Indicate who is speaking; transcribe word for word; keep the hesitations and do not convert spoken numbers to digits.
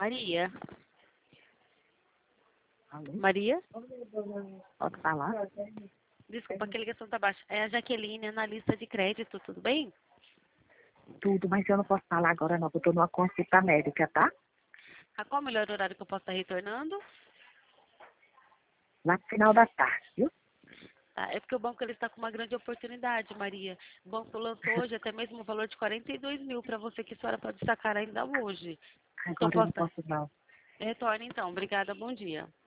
Speaker 1: Maria?
Speaker 2: Alô?
Speaker 1: Maria?
Speaker 2: Pode falar?
Speaker 1: Desculpa, que a ligação tá baixa. É a Jaqueline, analista de crédito, tudo bem?
Speaker 2: Tudo, mas eu não posso falar agora não, porque eu tô numa consulta médica, tá?
Speaker 1: A qual o melhor horário que eu posso estar retornando?
Speaker 2: Lá no final da tarde, viu?
Speaker 1: Tá, é porque o banco ele está com uma grande oportunidade, Maria. O banco lançou hoje até mesmo o valor de quarenta e dois mil para você que a senhora pode sacar ainda hoje. Então
Speaker 2: Agora eu não
Speaker 1: posso...
Speaker 2: posso não.
Speaker 1: Retorne então. Obrigada, bom dia.